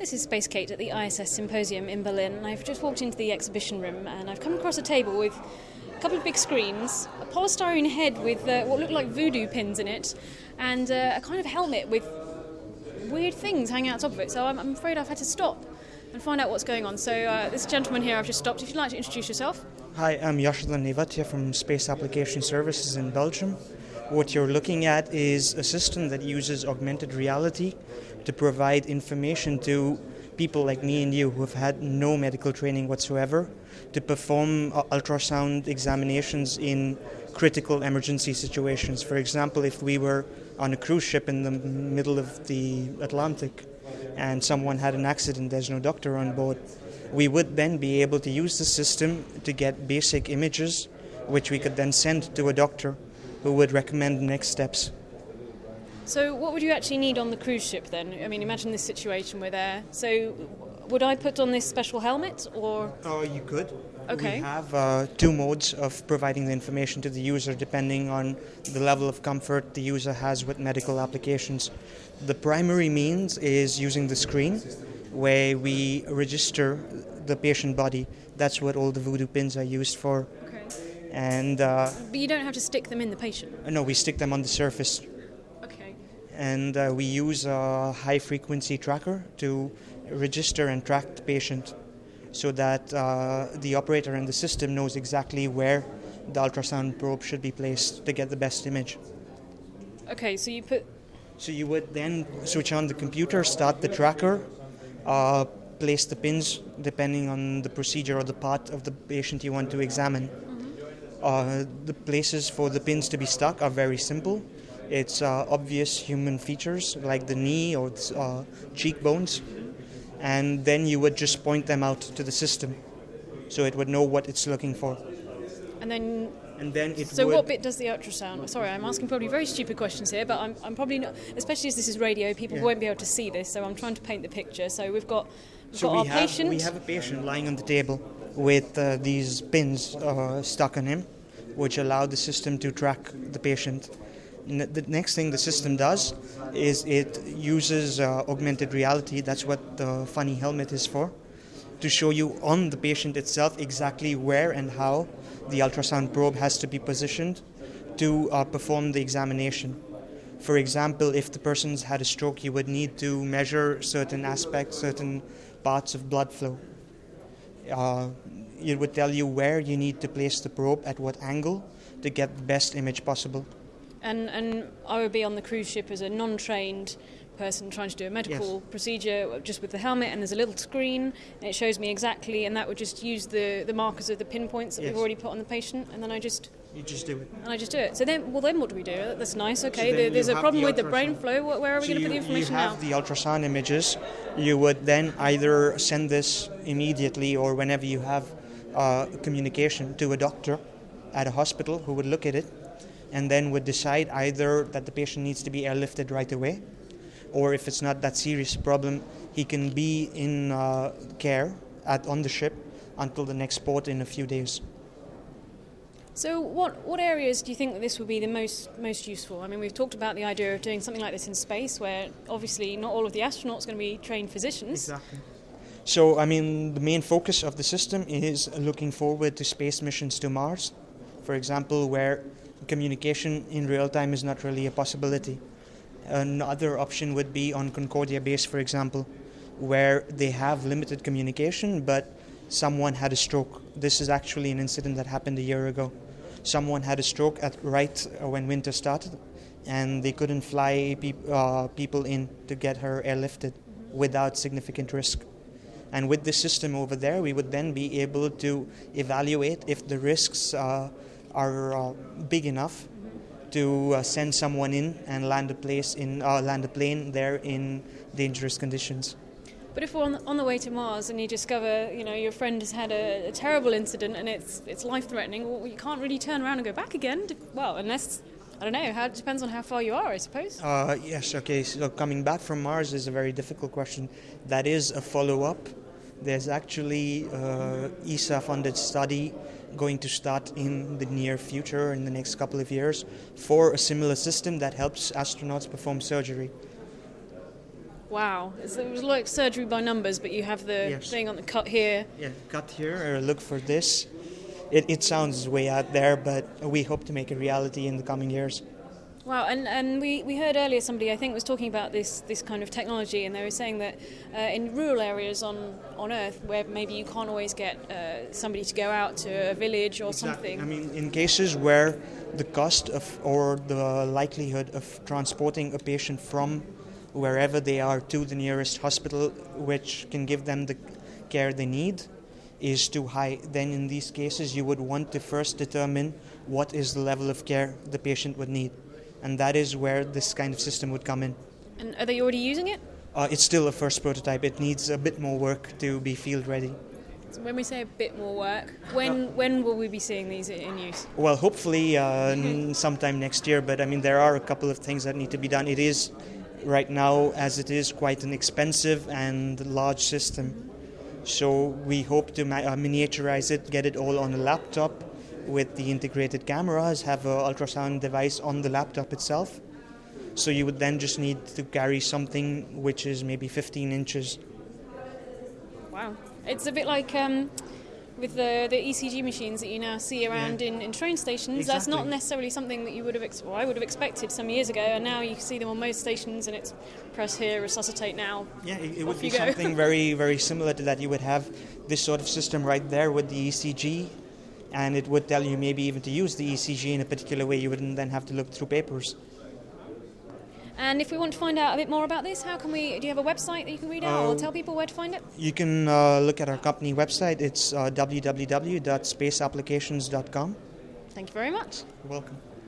This is Space Kate at the ISS Symposium in Berlin, and I've just walked into the exhibition room and I've come across a table with a couple of big screens, a polystyrene head with what look like voodoo pins in it, and a kind of helmet with weird things hanging out top of it. So I'm afraid I've had to stop and find out what's going on. So this gentleman here I've just stopped. If you'd like to introduce yourself. Hi, I'm Yashdin Nevatia from Space Application Services in Belgium. What you're looking at is a system that uses augmented reality to provide information to people like me and you who have had no medical training whatsoever to perform ultrasound examinations in critical emergency situations. For example, if we were on a cruise ship in the middle of the Atlantic and someone had an accident, there's no doctor on board, we would then be able to use the system to get basic images which we could then send to a doctor who would recommend the next steps. So what would you actually need on the cruise ship then? I mean, imagine this situation, we're there. So would I put on this special helmet or? Oh, you could. Okay. We have two modes of providing the information to the user depending on the level of comfort the user has with medical applications. The primary means is using the screen where we register the patient body. That's what all the voodoo pins are used for. Okay. And but you don't have to stick them in the patient? No, we stick them on the surface. Okay. And we use a high-frequency tracker to register and track the patient so that the operator in the system knows exactly where the ultrasound probe should be placed to get the best image. Okay, so you would then switch on the computer, start the tracker, place the pins depending on the procedure or the part of the patient you want to examine. The places for the pins to be stuck are very simple. It's obvious human features like the knee or cheekbones, and then you would just point them out to the system so it would know what it's looking for. And then it so would... what bit does the ultrasound? Sorry, I'm asking probably very stupid questions here, but I'm probably not, especially as this is radio, people won't be able to see this, so I'm trying to paint the picture. So we've got our patient. We have a patient lying on the table with these pins stuck on him, which allow the system to track the patient. The next thing the system does is it uses augmented reality, that's what the funny helmet is for, to show you on the patient itself exactly where and how the ultrasound probe has to be positioned to perform the examination. For example, if the person's had a stroke, you would need to measure certain aspects, certain parts of blood flow. It would tell you where you need to place the probe, at what angle, to get the best image possible. And I would be on the cruise ship as a non-trained person trying to do a medical procedure just with the helmet, and there's a little screen and it shows me exactly, and that would just use the markers of the pinpoints that we've already put on the patient, and then You just do it. And I just do it. So then what do we do? That's nice. Okay, So there's a problem with the brain flow. Where are we going to put the information now? You have the ultrasound images. You would then either send this immediately or whenever you have communication to a doctor at a hospital who would look at it and then would decide either that the patient needs to be airlifted right away, or if it's not that serious a problem, he can be in care on the ship until the next port in a few days. So what areas do you think that this would be the most useful? I mean, we've talked about the idea of doing something like this in space, where obviously not all of the astronauts are going to be trained physicians. Exactly. So, I mean, the main focus of the system is looking forward to space missions to Mars, for example, where communication in real time is not really a possibility. Another option would be on Concordia base, for example, where they have limited communication, but someone had a stroke. This is actually an incident that happened a year ago. Someone had a stroke right when winter started, and they couldn't fly people in to get her airlifted without significant risk. And with this system over there, we would then be able to evaluate if the risks are big enough to send someone in and land a plane there in dangerous conditions. But if we're on the way to Mars and you discover, your friend has had a terrible incident and it's life-threatening, well, you can't really turn around and go back again. Well, unless, I don't know, it depends on how far you are, I suppose. Yes, okay, so coming back from Mars is a very difficult question. That is a follow-up. There's actually ESA-funded study going to start in the near future, in the next couple of years, for a similar system that helps astronauts perform surgery. Wow, it was like surgery by numbers, but you have the Yes. thing on the cut here. Yeah, cut here or look for this. It sounds way out there, but we hope to make a reality in the coming years. Wow, and we heard earlier somebody, I think, was talking about this kind of technology, and they were saying that in rural areas on Earth, where maybe you can't always get somebody to go out to a village or something. I mean, in cases where the cost of or the likelihood of transporting a patient from wherever they are to the nearest hospital, which can give them the care they need, is too high, then in these cases you would want to first determine what is the level of care the patient would need. And that is where this kind of system would come in. And are they already using it? It's still a first prototype. It needs a bit more work to be field ready. So when we say a bit more work, when will we be seeing these in use? Well, hopefully sometime next year, but I mean there are a couple of things that need to be done. It is, right now, as it is, quite an expensive and large system. So we hope to miniaturize it, get it all on a laptop with the integrated cameras, have an ultrasound device on the laptop itself. So you would then just need to carry something which is maybe 15 inches. Wow. It's a bit like with the ECG machines that you now see around in train stations. Exactly. That's not necessarily something that you would have I would have expected some years ago, and now you see them on most stations, and it's press here, resuscitate now. Yeah, it would Off be you go. something very, very similar to that. You would have this sort of system right there with the ECG, and it would tell you maybe even to use the ECG in a particular way. You wouldn't then have to look through papers. And if we want to find out a bit more about this, how can we? Do you have a website that you can read out, or tell people where to find it? You can look at our company website. It's www.spaceapplications.com. Thank you very much. You're welcome.